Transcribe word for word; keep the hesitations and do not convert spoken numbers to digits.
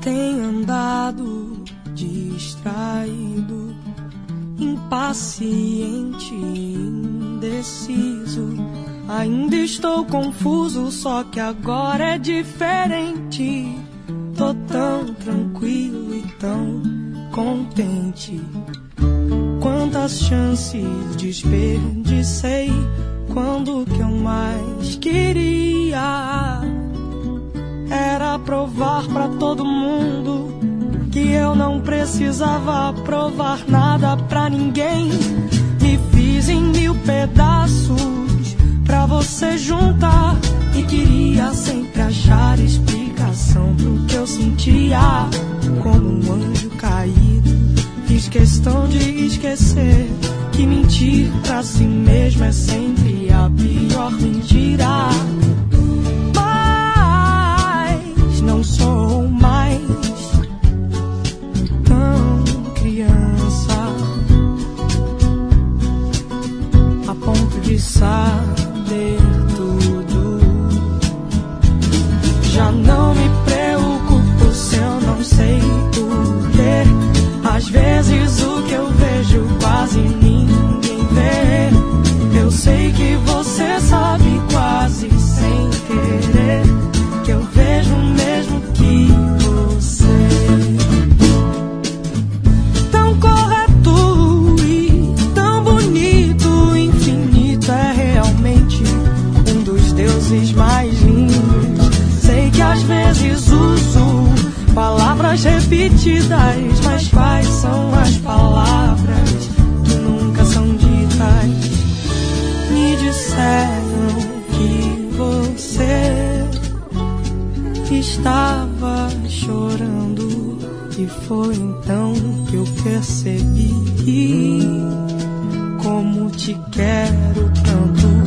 Tem andado distraído, impaciente, indeciso. Ainda estou confuso, só que agora é diferente. Tô tão tranquilo e tão contente. Quantas chances desperdicei quando o que eu mais queria era provar pra todo mundo que eu não precisava provar nada pra ninguém. Me fiz em mil pedaços pra você juntar e queria sempre achar explicação pro que eu sentia. Como um anjo caído, fiz questão de esquecer que mentir pra si mesmo é sempre a pior mentira. Mas não sou mais tão criança a ponto de saber tudo. Já não me preocupo se eu não sei o que. Às vezes o que eu vejo quase ninguém vê. Eu sei que você sabe quase sem querer que eu vejo o mesmo que você. Tão correto e tão bonito, infinito é realmente um dos deuses mais lindos. Sei que às vezes uso palavras repetidas, mas quais são as palavras que nunca são ditas? Me disseram que você estava chorando e foi então que eu percebi como te quero tanto.